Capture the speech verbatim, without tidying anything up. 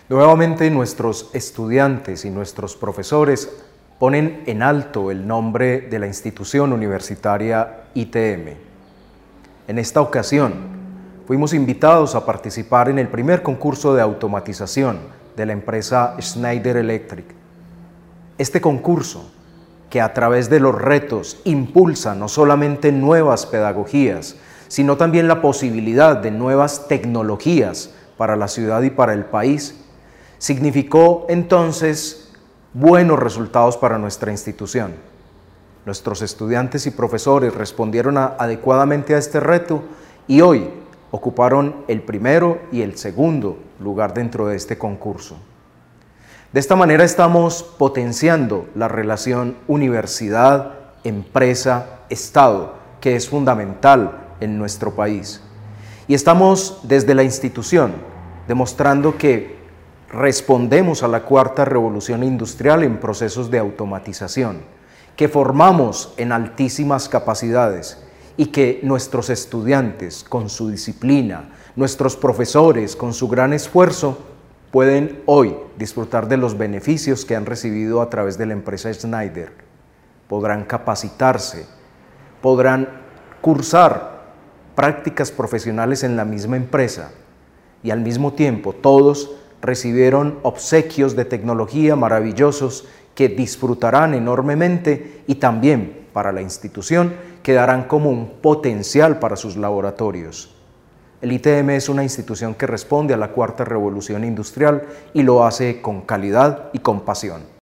Nuevamente nuestros estudiantes y nuestros profesores ponen en alto el nombre de la institución universitaria I T M. En esta ocasión fuimos invitados a participar en el primer concurso de automatización de la empresa Schneider Electric. Este concurso, que a través de los retos impulsa no solamente nuevas pedagogías, sino también la posibilidad de nuevas tecnologías para la ciudad y para el país, significó entonces buenos resultados para nuestra institución. Nuestros estudiantes y profesores respondieron a, adecuadamente a este reto y hoy ocuparon el primero y el segundo lugar dentro de este concurso. De esta manera estamos potenciando la relación universidad, empresa, Estado, que es fundamental en nuestro país. Y estamos desde la institución demostrando que respondemos a la cuarta revolución industrial en procesos de automatización, que formamos en altísimas capacidades y que nuestros estudiantes con su disciplina, nuestros profesores con su gran esfuerzo, pueden hoy disfrutar de los beneficios que han recibido a través de la empresa Schneider. Podrán capacitarse, podrán cursar prácticas profesionales en la misma empresa y al mismo tiempo todos recibieron obsequios de tecnología maravillosos que disfrutarán enormemente y también para la institución quedarán como un potencial para sus laboratorios. El I T M es una institución que responde a la cuarta revolución industrial y lo hace con calidad y con pasión.